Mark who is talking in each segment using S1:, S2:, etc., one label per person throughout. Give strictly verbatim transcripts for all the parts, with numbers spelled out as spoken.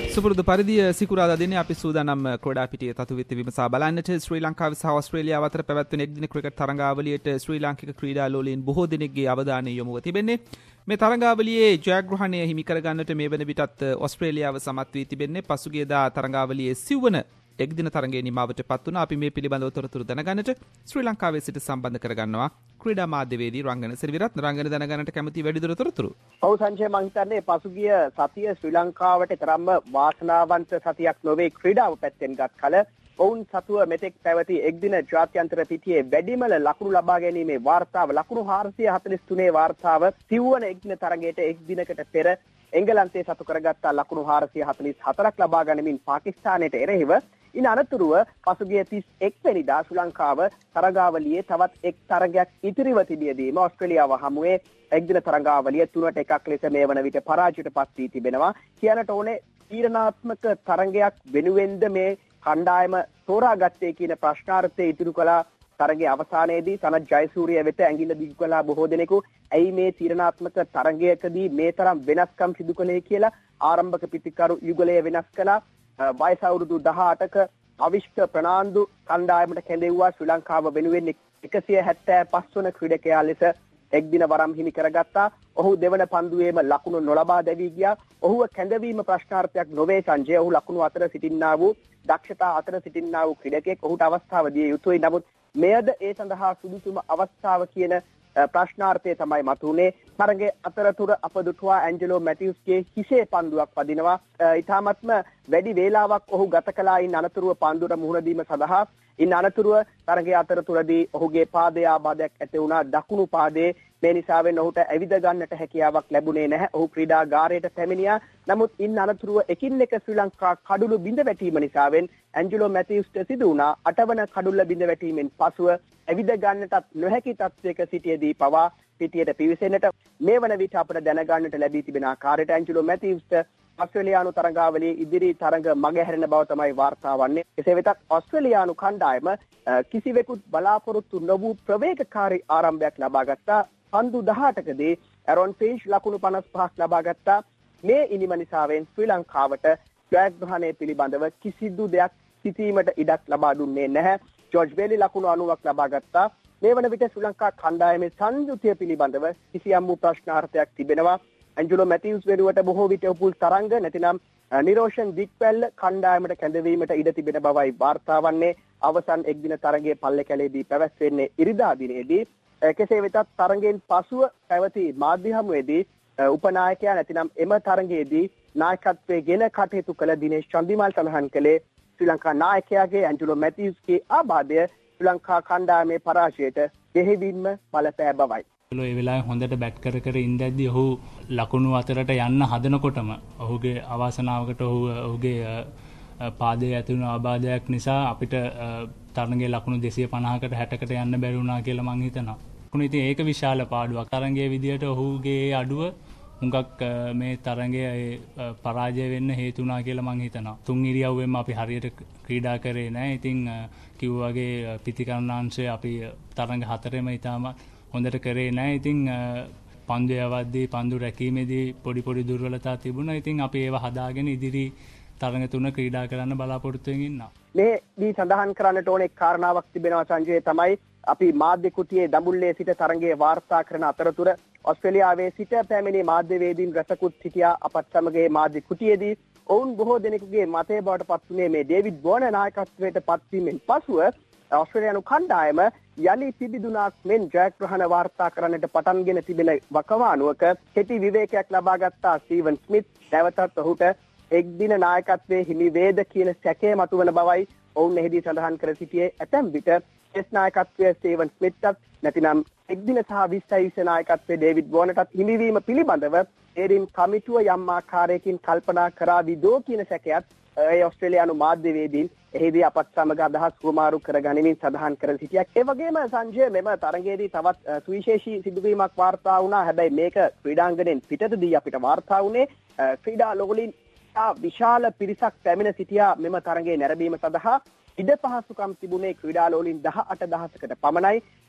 S1: සුපුරුදු පරිදි සිකුරාදා දිනේ අපි සූදානම් ක්‍රීඩා පිටියේ තතුවිත් විමසා බලන්නට ශ්‍රී ලංකාව සහ ඕස්ට්‍රේලියාව අතර පැවැත්වෙන එක්දින ක්‍රිකට් තරඟාවලියට ශ්‍රී ලාංකික ක්‍රීඩාලෝලීන් බොහෝ දෙනෙක්ගේ අවධානය යොමුව තිබෙන්නේ. මේ තරඟාවලියේ ජයග්‍රහණය හිමි කරගන්නට මේ වන විටත් ඕස්ට්‍රේලියාව සමත් වී තිබෙන්නේ. පසුගියදා තරඟාවලියේ සිව්වන එක්දින තරඟයේ නිමාවට පත් වුණා. අපි මේ පිළිබඳව තොරතුරු දැනගන්නට ශ්‍රී ලංකාවේ සිට සම්බන්ධ කරගන්නවා ක්‍රීඩා මාධ්‍යවේදී රංගන සිරිවිරත්න. රංගන දැනගන්නට කැමති වැඩිදුර තොරතුරු.
S2: ඔව් සංජය, මම හිතන්නේ පසුගිය සතිය ශ්‍රී ලංකාවට තරම්ම වාසනාවන්ත සතියක් නොවේ ක්‍රීඩාව පැත්තෙන් ගත් කල ඔවුන් සතුව මෙතෙක් පැවති එක්දින ජාත්‍යන්තර පිටියේ වැඩිමල ලකුණු ලබා ගැනීමේ වාර්තාව ලකුණු හාරසිය හතළිස් තුනේ වාර්තාව සිව්වන එක්දින තරගයට එක් දිනකට පෙර එංගලන්තයේ සතු කරගත්තා ලකුණු හාරසිය හතළිස් හතරක් ලබා ගනිමින් පාකිස්තානයට එරෙහිව. ඉන් අනතුරුව පසුගිය තිස් එක් වෙනිදා ශ්‍රී ලංකාව තරගාවලියේ තවත් එක් තරගයක් ඉතිරිව තිබියදීම ඕස්ට්‍රේලියාව හමුවේ එක්දින තරගාවලිය තුනට එකක් ලෙස මේ වන විට පරාජයට පත් වී තිබෙනවා. කියනට ඕනේ තීරණාත්මක තරගයක් වෙනුවෙන්ද මේ කණ්ඩායම තෝරාගත්තේ කියන ප්‍රශ්නාර්ථය ඉදිරි කළා. තරගයේ අවසානයේදී සනත් ජයසූරිය වෙත ඇඟිල්ල දිගු කළා බොහෝ දෙනෙකු. ඇයි මේ තීරණාත්මක තරගයකදී මේ තරම් වෙනස්කම් සිදු කළේ කියලා ආරම්භක පිටිකරු යුගලය වෙනස් කළා. වයස අවුරුදු දහඅටක අවිෂ්ක ප්‍රනාන්දු කණ්ඩායමට කැඳෙව්වා. ශ්‍රී ලංකාව වෙනුවෙන් එකසිය හැත්තෑ පහ වන ක්‍රීඩකයා ලෙස එක්දින වරම් හිමි කරගත්තා. ඔහු දෙවන පන්දුවේම ලකුණු නොලබා දැවී ගියා. ඔහුව කැඳවීම ප්‍රශ්නාර්ථයක් නොවේ සංජය. ඔහු ලකුණු අතර සිටින්නා වූ දක්ෂතා අතර සිටින්නා වූ ක්‍රීඩකයෙක්. ඔහුට අවස්ථාව දිය යුතුයි. නමුත් මෙයද ඒ සඳහා සුදුසුම අවස්ථාව කියන ප්‍රශ්නාර්ථය තමයි මතුනේ. තරගයේ අතරතුර අප දුටුවා ඇන්ජලෝ මැතිව්ස්ගේ හිසේ පන්දුවක් පදිනවා. ඊටාත්ම වැඩි වේලාවක් ඔහු ගත කළා. ඉන් අනතුරුව පන්දුර මුහුණ දීම සඳහා. ඉන් අනතුරුව තරගයේ අතරතුරදී ඔහුගේ පාදයේ ආබාධයක් ඇති වුණා. දකුණු පාදයේ. මේ නිසාවෙන් ඔහුට ඇවිද ගන්නට හැකියාවක් ලැබුණේ නැහැ. ඔහු ක්‍රීඩාගාරයට පැමිණියා. නමුත් ඉන් අනතුරුව එකින් එක ශ්‍රී ලංකා කඩුළු බිඳ වැටීම නිසාවෙන් ඇන්ජලෝ මැතිව්ස්ට සිදු වුණා අටවන කඩුල්ල බිඳ වැටීමෙන් පසුව ඇවිද ගන්නටත් නොහැකි තත්ත්වයක සිටියේදී පවා පිටියට පිවිසෙන්නට මේ වන විට අපට දැනගන්නට ලැබී තිබෙන ආකාරයට ඇන්ජලෝ මැතිව්ස්ට ඕස්ට්‍රේලියානු තරගාවලියේ ඉදිරි තරග මගහැරෙන බව තමයි වාර්තා වන්නේ. එසේ වෙතත් ඕස්ට්‍රේලියානු කණ්ඩායම කිසිවෙකුත් බලාපොරොත්තු නොවූ ප්‍රවේගකාරී ආරම්භයක් ලබා ගත්තා. පන්දු දහඅටකදී ඇරොන් ෆින්ච් ලකුණු පනස් පහක් ලබා ගත්තා. මේ ඉනිම නිසාවෙන් ශ්‍රී ලංකාවට ජයග්‍රහණය පිළිබඳව කිසිදු දෙයක් සිතීමට ඉඩක් ලබා දුන්නේ නැහැ. ජෝර්ජ් බේලි ලකුණු අනූවක් ලබා ගත්තා. මේ වන විට ශ්‍රී ලංකා කණ්ඩායමේ සංයුතිය පිළිබඳව කිසියම් වූ ප්‍රශ්නාර්ථයක් තිබෙනවා. ඇන්ජලෝ මැතිව්ස් වෙනුවට බොහෝ විට උපුල් තරංග නැතිනම් නිරෝෂන් දික්වැල්ල කණ්ඩායමට කැඳවීමට ඉඩ තිබෙන බවයි වාර්තා වන්නේ. අවසන් එක්දින තරගයේ පල්ලෙකැලේදී පැවැත්වෙන්නේ ඉරිදා දිනේදී. කෙසේ වෙතත් තරගයෙන් පසුව පැවති මාධ්‍ය හමුවේදී උපනායකයා නැතිනම් එම තරගයේදී නායකත්වයේ ගෙන කටයුතු කළ දිනේෂ් චන්දිමාල් සඳහන් කළේ ශ්‍රී ලංකා නායකයාගේ ඇන්ජලෝ මැතිව්ස්ගේ ආබාධය ශ්‍රී ලංකා කණ්ඩායමේ පරාජයට දෙහිවින්ම බලපෑ බවයි.
S3: ඒ වෙලාවේ හොඳට බැට් කර කර ඉඳද්දී ඔහු ලකුණු අතරට යන්න හදනකොටම ඔහුගේ අවාසනාවකට ඔහු ඔහුගේ පාදයේ ඇති වුණු ආබාධයක් නිසා අපිට තරගයේ ලකුණු දෙසිය පනහකට හැටකට යන්න බැරි වුණා කියලා මං හිතනවා. ඉතින් ඒක විශාල පාඩුවක්. තරගයේ විදියට ඔහුගේ අඩුව හුඟක් මේ තරගයේ පරාජය වෙන්න හේතු වුණා කියලා මං හිතනවා. තුන් ඉරියව්වෙම අපි හරියට ක්‍රීඩා කරේ නැහැ. ඉතින් කිව්වා වගේ පිතිකරණාංශය අපි තරග හතරෙම ඉතාම හොඳට කරේ නැහැ. ඉතින් පන්දු යවද්දී පන්දු රැකීමේදී පොඩි පොඩි දුර්වලතා තිබුණා. ඉතින් අපි ඒවා හදාගෙන ඉදිරි තරග තුන ක්‍රීඩා කරන්න බලාපොරොත්තු වෙමින් ඉන්නවා.
S2: මේ දී සඳහන් කරන්නට ඕන එක් කාරණාවක් තිබෙනවා සංජය. තමයි අපි මාධ්‍ය කුටියේ දඹුල්ලේ සිට තරගයේ වාර්තා කරන අතරතුර ඕස්ට්‍රේලියාවේ සිට පැමිණි මාධ්‍යවේදීන් රසකුත් සිටියා අපත් සමග මාධ්‍ය කුටියේදී. ඔවුන් බොහෝ දෙනෙකුගේ මතය බවට පත් වුණේ මේ ඩේවිඩ් වෝර්නර් නායකත්වයට පත්වීමෙන් පසුව ඕස්ට්‍රේලියානු කණ්ඩායම යලි පිබිදුනාක් මෙන් ජයග්‍රහණ වාර්තා කරන්නට පටන්ගෙන තිබෙන වකවානුවක කෙටි විවේකයක් ලබා ගත්තා ස්ටීවන් ස්මිත්. නැවතත් ඔහුට එක්දින නායකත්වයේ හිමි වේද කියන සැකය මතුවන බවයි ඔවුන් එහිදී සඳහන් කර සිටියේ. ඇතැම් විට ටෙස්ට් නායකත්වයේ ස්ටීවන් ස්මිත්ටත් නැතිනම් එක්දින සහ විස්සයි විස්ස නායකත්වයේ ඩේවිඩ් වෝර්නර්ටත් හිමිවීම පිළිබඳව ඒරින් කමිටුව යම් ආකාරයකින් කල්පනා කරාවිදෝ කියන සැකයත් ඒ ඕස්ට්‍රේලියානු මාධ්‍යවේදීන් එහිදී අපත් සමග අදහස් හුවමාරු කර ගනිමින් සඳහන් කර සිටියා. ඒ වගේම සංජය මෙම තරගයේදී තවත් සුවිශේෂී සිදුවීමක් වාර්තා වුණා. හැබැයි මේක ක්‍රීඩාංගණයෙන් පිටතදී අපිට වාර්තා වුණේ ක්‍රීඩා ලෝලීන් විශාල පිරිසක් පැමිණ සිටියා මෙම තරගයේ නැරඹීම සඳහා. ඉඩ පහසුකම් තිබුණේ ක්‍රීඩාලෝලීන් දහඅට දහසකට පමණයි.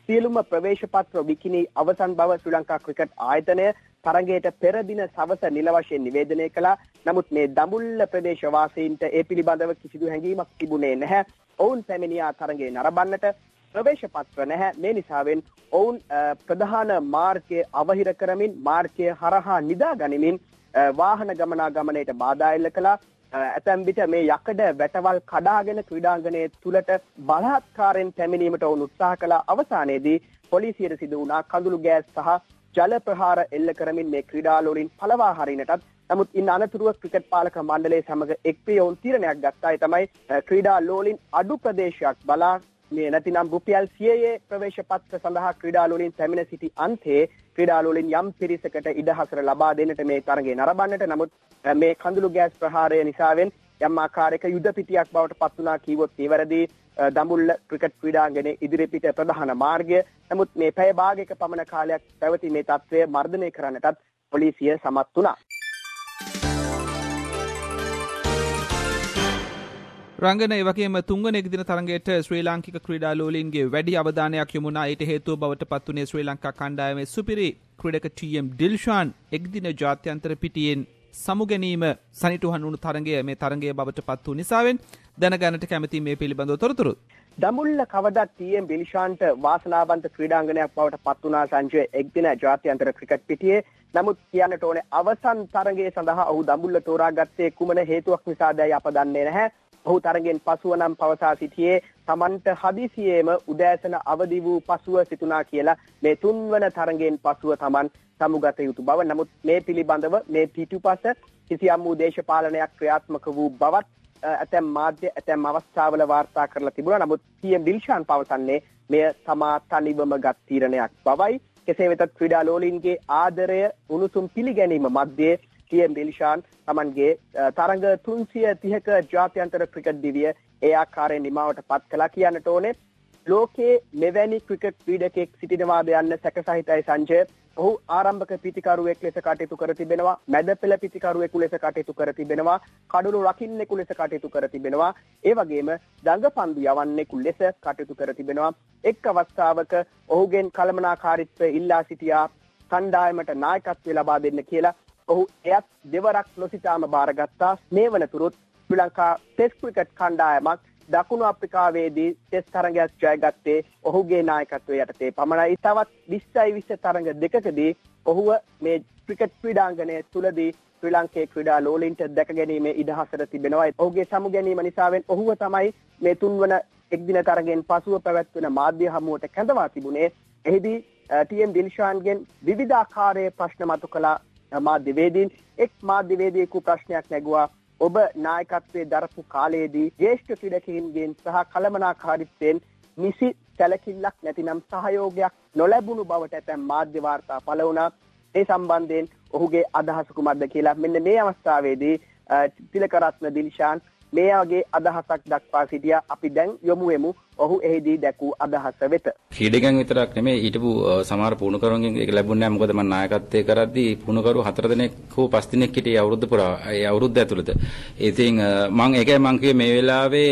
S2: සියලුම ප්‍රවේශ පත්‍ර විකිණී අවසන් බව ශ්‍රී ලංකා ක්‍රිකට් ආයතනය තරගයට පෙර දින සවස නිල වශයෙන් නිවේදනය කළා. නමුත් මේ දඹුල්ල ප්‍රදේශ වාසීන්ට ඒ පිළිබඳව කිසිදු හැඟීමක් තිබුණේ නැහැ. ඔවුන් පැමිණියා තරගය නරඹන්නට. ප්‍රවේශ පත්‍ර නැහැ. මේ නිසාවෙන් ඔවුන් ප්‍රධාන මාර්ගය අවහිර කරමින් මාර්ගය හරහා නිදා ගනිමින් වාහන ගමනාගමනයට බාධා එල්ල කළා. ඇතැම් විට මේ යකඩ වැටවල් කඩාගෙන ක්‍රීඩාංගණයේ තුලට බලහත්කාරයෙන් පැමිණීමට ඔවුන් උත්සාහ කළා. අවසානයේදී පොලිසියට සිදු වුණා කඳුළු ගෑස් සහ ජල ප්‍රහාර එල්ල කරමින් මේ ක්‍රීඩාලෝලින් පළවා හරිනටත්. නමුත් ඉන් අනතුරුව ක්‍රිකට් පාලක මණ්ඩලය සමග එක් වී ඔවුන් තීරණයක් ගත්තා. ඒ තමයි ක්‍රීඩාලෝලින් අඩු ප්‍රදේශයක් බලා මේ නැතිනම් රුපියල් සියයේ ප්‍රවේශ පත්‍ර සඳහා ක්‍රීඩාලෝලින් පැමිණ සිටි අන්තයේ ක්‍රීඩාලෝලින් යම් පිරිසකට ඉඩහසර ලබා දෙන්නට මේ තරගය නරඹන්නට. නමුත් මේ කඳුළු ගෑස් ප්‍රහාරය නිසාවෙන් යම් ආකාරයක යුද පිටියක් බවට පත් වුණා කීවොත් ඒවැරදි. දඹුල්ල ක්‍රිකට් ක්‍රීඩාංගණයේ ඉදිරිපිට ප්‍රධාන මාර්ගය. නමුත් මේ පැය භාගයක පමණ කාලයක් පැවති මේ තත්ත්වය මර්ධනය කරන්නටත් පොලිසිය සමත් වුණා.
S1: රංගන ඒ වගේම තුන්වන එක්දින තරගයට ශ්‍රී ලාංකික ක්‍රීඩාලෝලීන්ගේ වැඩි අවධානයක් යොමුණා. ඊට හේතුව බවට පත් වුණේ ශ්‍රී ලංකා කණ්ඩායමේ සුපිරි ක්‍රීඩක ටී එම් ඩිල්ෂාන් එක්දින ජාත්‍යන්තර පිටියෙන් සමුගැනීම සනිටුහන් වුණු තරගය මේ තරගය බවට පත් වූ නිසාවෙන් දැනගන්නට කැමති මේ පිළිබඳව තොරතුරු.
S2: දඹුල්ල කවදත් ටී එම් ඩිල්ෂාන්ට වාසනාවන්ත ක්‍රීඩාංගණයක් බවට පත් වුණා සංජය එක්දින ජාත්‍යන්තර ක්‍රිකට් පිටියේ. නමුත් කියන්නට ඕනේ අවසන් තරගය සඳහා ඔහු දඹුල්ල තෝරාගත්තේ කුමන හේතුවක් නිසාදයි අප දන්නේ නැහැ. ඔහු තරගෙන් පසුව නම් පවසා සිටියේ තමන්ට හදිසියේම උදෑසන අවදි වූ පසුව සිටුණා කියලා මේ තුන්වන තරගෙන් පසුව තමන් සමුගත යුතු බව. නමුත් මේ පිළිබඳව මේ පිටුපස කිසියම් වූ දේශපාලනයක් ක්‍රියාත්මක වූ බවත් ඇතැම් මාධ්‍ය ඇතැම් අවස්ථාවල වාර්තා කරලා තිබුණා. නමුත් ටී එම් ඩිල්ෂාන් පවසන්නේ මෙය තමා තනිවම ගත් තීරණයක් බවයි. කෙසේ වෙතත් ක්‍රීඩාලෝලීන්ගේ ආදරය උණුසුම් පිළිගැනීම මැද්දේ ටී එම් ඩිල්ෂාන් තමන්ගේ තරඟ තුන්සිය තිහක ජාත්‍යන්තර ක්‍රිකට් දිවිය ඒ ආකාරයෙන් නිමාවට පත් කළා. කියන්නට ඕනේ ලෝකයේ මෙවැනි ක්‍රිකට් ක්‍රීඩකෙක් සිටිනවාද යන්න සැකසහිතයි සංජය. ඔහු ආරම්භක පිතිකරුවෙක් ලෙස කටයුතු කර තිබෙනවා. මැද පෙළ පිතිකරුවෙකු ලෙස කටයුතු කර තිබෙනවා. කඩුළු රකින්නෙකු ලෙස කටයුතු කර තිබෙනවා. ඒ වගේම දඟපන්දු යවන්නෙකු ලෙස කටයුතු කර තිබෙනවා. එක් අවස්ථාවක ඔහුගෙන් කළමනාකාරීත්වය ඉල්ලා සිටියා කණ්ඩායමට නායකත්වය ලබා දෙන්න කියලා. ඔහු එයත් දෙවරක් නොසිතාම බාරගත්තා. මේ වනතුරුත් ශ්‍රී ලංකා ටෙස්ට් ක්‍රිකට් කණ්ඩායමක් දකුණු අප්‍රිකාවේදී ටෙස්ට් තරගයක් ජයගත්තේ ඔහුගේ නායකත්වය යටතේ පමණයි. තවත් විස්සයි විස්ස තරග දෙකකදී ඔහුව මේ ක්‍රිකට් ක්‍රීඩාංගණය තුලදී ශ්‍රී ලංකේ ක්‍රීඩාලෝලීන්ට දැක ගැනීමේ ඉඩහසර තිබෙනවා. ඔහුගේ සමු ගැනීම නිසාවෙන් ඔහුව තමයි මේ තුන්වන එක්දින තරගෙන් පසුව පැවැත්වෙන මාධ්‍ය හමුවට කැඳවා තිබුණේ. එහිදී ටී එම් ඩිල්ෂාන්ගෙන් විවිධාකාරයේ ප්‍රශ්න මතු කළා මාධ්‍යවේදීන්. එක් මාධ්‍යවේදියෙකු ප්‍රශ්නයක් නැගුවා. ඔබ නායකත්වයේ දරපු කාලයේදී ජ්‍යෙෂ්ඨ ක්‍රීඩකයින්ගෙන් සහ කළමනාකාරීත්වයෙන් නිසි සැලකිල්ලක් නැතිනම් සහයෝගයක් නොලැබුණු බවට ඇතැම් මාධ්‍ය වාර්තා පළ වුණා. ඒ සම්බන්ධයෙන් ඔහුගේ අදහස කුමක්ද කියලා මෙන්න මේ අවස්ථාවේදී තිලකරත්න ඩිල්ෂාන් මේ වගේ අදහසක් දක්වා සිටියා. අපි දැන් යොමු වෙමු ඔහු එහිදී දැකූ අදහස වෙත.
S4: ක්‍රීඩකයන් විතරක් නෙමෙයි හිටපු සමහර පුහුණුකරුවන්ගෙන් ඒක ලැබුණේ නැහැ. මොකද මම නායකත්වයේ කරද්දී පුහුණුකරු හතර දෙනෙක් හෝ පස් දෙනෙක් හිටියේ අවුරුද්ද පුරා. ඒ අවුරුද්ද ඇතුළත. ඉතින් මම ඒකයි මම කිව්වේ මේ වෙලාවේ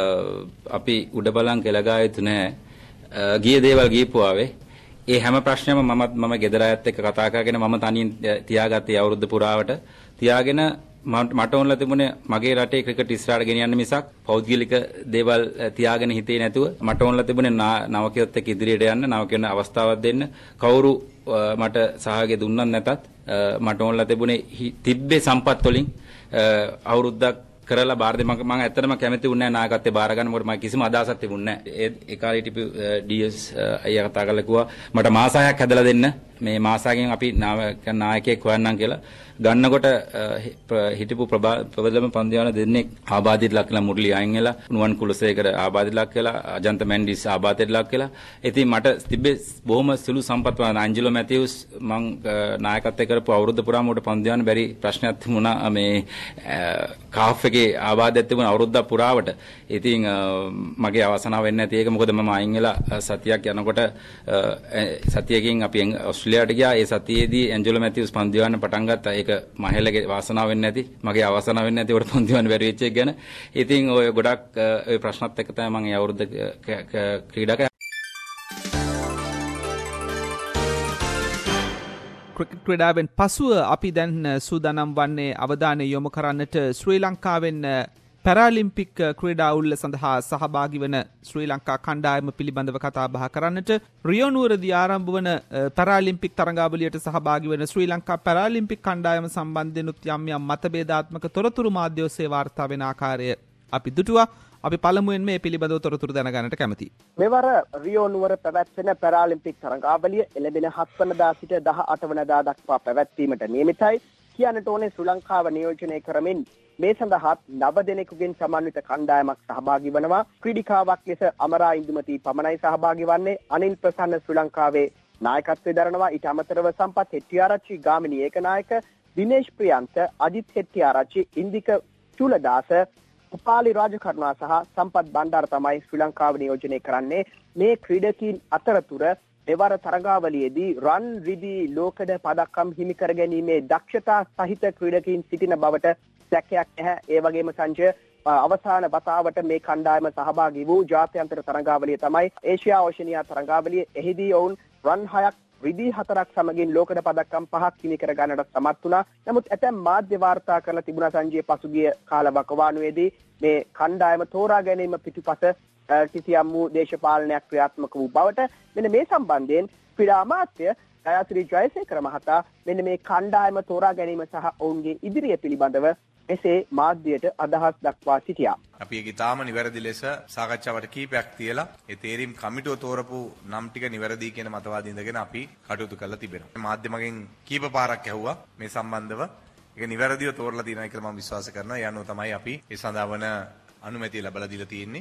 S4: අපි උඩ බලන් කෙලගා යුතු නැහැ. ගිය දේවල් ගියපුවාවේ ඒ හැම ප්‍රශ්නයක්ම මමත් මම ගෙදර අයත් එක්ක කතා කරගෙන මම තනියෙන් තියාගත්තේ අවුරුද්ද පුරාවට. තියාගෙන මට ඕනලා තිබුණේ මගේ රටේ ක්‍රිකට් ඉස්සරහට ගෙනියන්න මිසක් පෞද්ගලික දේවල් තියාගෙන හිතේ නැතුව මට ඕනලා තිබුණේ නවකයොත් එක්ක ඉදිරියට යන්න, නවකයන් අවස්ථාවක් දෙන්න. කවුරු මට සහායය දුන්නත් නැතත් මට ඕනලා තිබුණේ තිබ්බේ සම්පත් වලින් අවුරුද්දක් කරලා බාර දෙන්න. මම ඇත්තටම කැමති වුණේ නැහැ නායකත්වයේ බාර ගන්න. මොකද මම කිසිම අදහසක් තිබුණේ නැහැ. ඒ කාලේ හිටපු ඩී එස් අයියා කතා කරලා කිව්වා මට මාස හයක් හැදලා දෙන්න. මේ මාසයෙන් අපි නායකයෙක් හොයන්නම් කියලා. ගන්නකොට හිටපු ප්‍රබලම පන්දියාන දෙන්නෙක් ආබාධයට ලක් වෙලා මුරලි අයින් වෙලා, නුවන් කුලසේකර ආබාධයට ලක් වෙලා, අජන්ත මැන්ඩිස් ආබාධයට ලක් වෙලා. ඉතින් මට තිබ්බේ බොහොම සුළු සම්පත් වල ඇන්ජලෝ මැතිව්ස් මං නායකත්වයේ කරපු අවුරුද්ද පුරාම උඩ පන්දියාන බැරි ප්‍රශ්නයක් තිබුණා. මේ කාෆ් එකේ ආබාධයක් තිබුණා අවුරුද්දක් පුරාවට. ඉතින් මගේ අවසනාව වෙන්නේ නැති ඒක මොකද මම අයින් වෙලා සතියක් යනකොට සතියකින් අපි ඔස්ට්‍රේලියාවට ගියා. ඒ සතියේදී ඇන්ජලෝ මැතිව්ස් පන්දියාන පටන් ගත්තා. ඒක මහේලගේ වාසනාව වෙන්නේ නැති, මගේ අවසනාව වෙන්නේ නැති උඩ පන්දියාන බැරි වෙච්ච එක ගැන. ඉතින් ඔය ගොඩක් ඔය ප්‍රශ්නත් එක්ක තමයි මම ඒ අවුරුද්ද ක්‍රීඩක
S1: ක්‍රිකට් ක්‍රීඩාවෙන් පසුව අපි දැන් සූදානම් වන්නේ අවධානය යොමු කරන්නට ශ්‍රී ලංකාවෙන් පැරාලිම්පික් ක්‍රීඩා උල්ල සඳහා සහභාගී වන ශ්‍රී ලංකා කණ්ඩායම පිළිබඳව කතා බහ කරන්නට රියෝ නුවරදී ආරම්භ වන පැරාලිම්පික් තරඟාවලියට සහභාගී වන ශ්‍රී ලංකා පැරාලිම්පික් කණ්ඩායම සම්බන්ධයෙන් යම් යම් මතභේදාත්මක තොරතුරු මාධ්‍ය ඔස්සේ වාර්තා වෙන ආකාරය අපි දුටුවා. අපි පළමුවෙන් මේ පිළිබඳව තොරතුරු දැනගන්නට කැමතියි.
S2: මෙවර රියෝ නුවර පැවැත්වෙන පැරාලිම්පික් තරඟාවලිය එළඹෙන හත් වනදා සිට දහ අට වනදා දක්වා පැවැත්වීමට නියමිතයි. කියන්නට ඕනේ ශ්‍රී ලංකාව නියෝජනය කරමින් මේ සඳහා නව දෙනෙකුගෙන් සමන්විත කණ්ඩායමක් සහභාගී වනවා. ක්‍රීඩිකාවක් ලෙස අමරා ඉන්දුමති පමණයි සහභාගී වන්නේ. අනිල් ප්‍රසන්න ශ්‍රී ලංකාවේ නායකත්වය දරනවා. ඊට අමතරව සම්පත් හෙට්ටිආරච්චි, ගාමිණී ඒකනායක, දිනේෂ් ප්‍රියන්ත, අජිත් හෙට්ටිආරච්චි, ඉන්දික චුලදාස, උපාලි රාජකරුණා සහ සම්පත් බණ්ඩාර තමයි ශ්‍රී ලංකාව නියෝජනය කරන්නේ. මේ ක්‍රීඩකීන් අතරතුර එවර තරඟාවලියේදී රන් රිදී ලෝකඩ පදක්කම් හිමි කර ගැනීමේ දක්ෂතා සහිත ක්‍රීඩකීන් සිටින බවට සැකයක් නැහැ. ඒ වගේම සංජය අවසාන වතාවට මේ කණ්ඩායම සහභාගී වූ ජාත්‍යන්තර තරඟාවලිය තමයි ඒෂියා ඕෂනියා තරඟාවලිය. එහිදී ඔවුන් රන් හයක් රිදී හතරක් සමගින් ලෝකඩ පදක්කම් පහක් හිමි කර ගන්නට සමත් වුණා. නමුත් ඇතැම් මාධ්‍ය වාර්තා කරලා තිබුණා සංජය පසුගිය කාල වකවානුවේදී මේ කණ්ඩායම තෝරා ගැනීම පිටුපස කිසියම් වූ දේශපාලනයක් ක්‍රියාත්මක වූ බවට. මෙන්න මේ සම්බන්ධයෙන් ක්‍රීඩා අමාත්‍ය දයාසිරි ජයසේකර මහතා මෙන්න මේ කණ්ඩායම තෝරා ගැනීම සහ ඔවුන්ගේ ඉදිරිය පිළිබඳව එසේ මාධ්‍යයට අදහස් දක්වා සිටියා.
S5: අපි ඒක තාම නිවැරදි ලෙස සාකච්ඡාවට කීපයක් තියලා ඒ තේරීම් කමිටුව තෝරපු නම් ටික නිවැරදි කියන මතවාද ඉඳගෙන අපි කටයුතු කරලා තිබෙනවා. මාධ්‍ය මගෙන් කීප පාරක් ඇහුවා මේ සම්බන්ධව. ඒක නිවැරදිව තෝරලා තියෙනවා කියලා මම විශ්වාස කරනවා. ඒ අනුව තමයි අපි ඒ සඳහා වන අනුමැතිය ලැබලා දීලා තියෙන්නේ.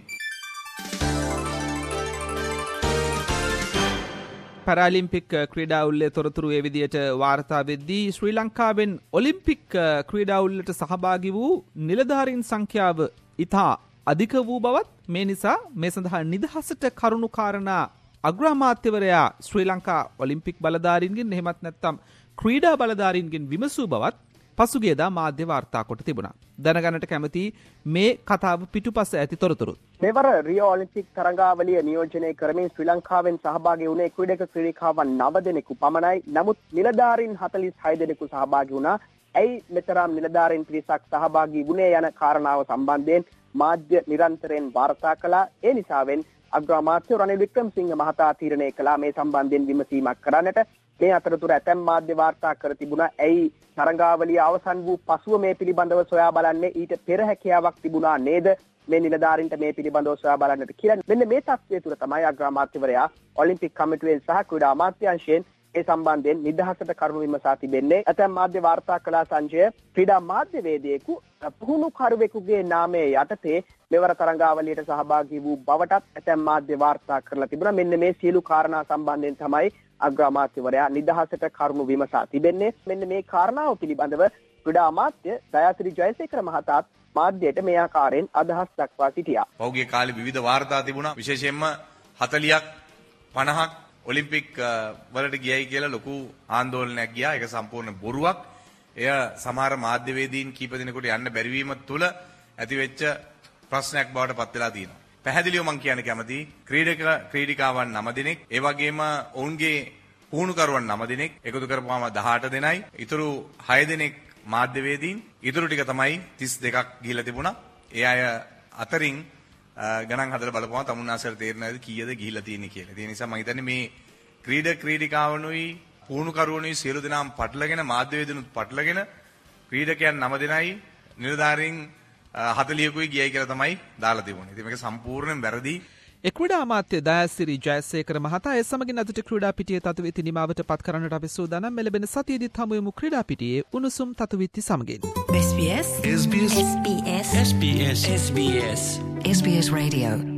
S1: පැරාලිම්පික් ක්‍රීඩා උල්ලේ තොරතුරු ඒ විදියට වාර්තා වෙද්දී ශ්‍රී ලංකාවෙන් ඔලිම්පික් ක්‍රීඩා උල්ලට සහභාගී වූ නිලධාරීන් සංඛ්‍යාව ඉතා අධික වූ බවත් මේ නිසා මේ සඳහා නිදහසට කරුණු කාරණා අග්‍රාමාත්‍යවරයා ශ්‍රී ලංකා ඔලිම්පික් බලධාරීන්ගෙන් එහෙමත් නැත්නම් ක්‍රීඩා බලධාරීන්ගෙන් විමසූ බවත් පසුගියදා මාධ්‍ය වාර්තා කොට තිබුණා. දැනගන්නට කැමති මේ කතාව පිටුපස ඇති තොරතුරු.
S2: මෙවර රියෝ ඔලිම්පික් තරඟාවලිය නියෝජනය කරමින් ශ්‍රී ලංකාවෙන් සහභාගී වුණේ ක්‍රීඩක ක්‍රීඩිකාවන් නව දෙනෙකු පමණයි. නමුත් නිලධාරීන් හතළිස් හය දෙනෙකු සහභාගී වුණා. ඇයි මෙතරම් නිලධාරීන් පිරිසක් සහභාගී වුණේ යන කාරණාව සම්බන්ධයෙන් මාධ්‍ය නිරන්තරයෙන් වාර්තා කළා. ඒ නිසාවෙන් අග්‍රාමාත්‍ය රනිල් වික්‍රමසිංහ මහතා තීරණය කළා මේ සම්බන්ධයෙන් විමසීමක් කරන්නට. මේ අතරතුර ඇතැම් මාධ්‍ය වාර්තා කර තිබුණා ඇයි තරඟාවලිය අවසන් වූ පසුව මේ පිළිබඳව සොයා බලන්නේ ඊට පෙර හැකියාවක් තිබුණා නේද මේ නිලධාරීන්ට මේ පිළිබඳව සොයා බලන්නට කියලා. මෙන්න මේ තත්ත්වය තුළ තමයි අග්‍රාමාත්‍යවරයා ඔලිම්පික් කමිටුවෙන් සහ ක්‍රීඩා අමාත්‍යාංශයෙන් ඒ සම්බන්ධයෙන් නිදහසට කරුණු විමසා තිබෙන්නේ. ඇතැම් මාධ්‍ය වාර්තා කළා සංජය ක්‍රීඩා මාධ්‍යවේදියෙකු පුහුණුකරුවෙකුගේ නාමයේ යටතේ මෙවර තරඟාවලියට සහභාගී වූ බවටත් ඇතැම් මාධ්‍ය වාර්තා කරලා තිබුණා. මෙන්න මේ සියලු කාරණා සම්බන්ධයෙන් තමයි අග්‍රාමාත්‍යවරයා නිදහසට කරුණු විමසා තිබෙන්නේ. මෙන්න මේ කාරණාව පිළිබඳව ක්‍රීඩා අමාත්‍ය දයාසිරි ජයසේකර මහතාත් මාධ්‍යයට මේ ආකාරයෙන් අදහස් දක්වා සිටියා.
S5: පෞද්ගලික කාලේ විවිධ වාර්තා තිබුණා. විශේෂයෙන්ම හතළියක් පනහක් ඔලිම්පික් වලට ගියයි කියලා ලොකු ආందోලනයක් ගියා. ඒක සම්පූර්ණ බොරුවක්. එය සමහර මාධ්‍යවේදීන් කීප දෙනෙකුට යන්න බැරි වීම තුළ ඇතිවෙච්ච ප්‍රශ්නයක් බවට පත් වෙලා තියෙනවා. පැහැදිලිව මම කියන්න කැමතියි ක්‍රීඩක ක්‍රීඩිකාවන් නව දෙනෙක් ඒ වගේම ඔවුන්ගේ පුහුණුකරුවන් නව දෙනෙක් එකතු කරපුවාම දහඅට දෙනයි. ඊටු හය දෙනෙක් මාධ්‍යවේදීන්. ඊටු ටික තමයි තිස් දෙකක් ගිහිලා තිබුණා. ඒ අය අතරින් ගණන් හදලා බලපුවම තමුන්නාසට තේරෙනවද කීයද ගිහිලා තියෙන්නේ කියලා. ඒ නිසා මම හිතන්නේ මේ ක්‍රීඩක ක්‍රීඩිකාවනුයි පුහුණුකරුවනුයි සියලු දෙනාම පටලගෙන මාධ්‍යවේදීනුත් පටලගෙන ක්‍රීඩකයන් නව දෙනයි නිලධාරීන් හතළියකුයි ගියයි කියලා තමයි දාලා තිබුණේ. ඉතින් මේක සම්පූර්ණයෙන් වැරදි.
S1: ඒ ක්‍රීඩා අමාත්‍ය දයාසිරි ජයසේකර මහතා ඒ සමගින් අදට ක්‍රීඩා පිටියේ තතුවිති නිමාවට පත් කරන්නට අපි සූදානම්. මෙලෙබෙන සතියේදීත් හමු වෙමු ක්‍රීඩා පිටියේ උණුසුම් තතුවිති සමගින්.
S6: S B S S B S S B S S B S S B S Radio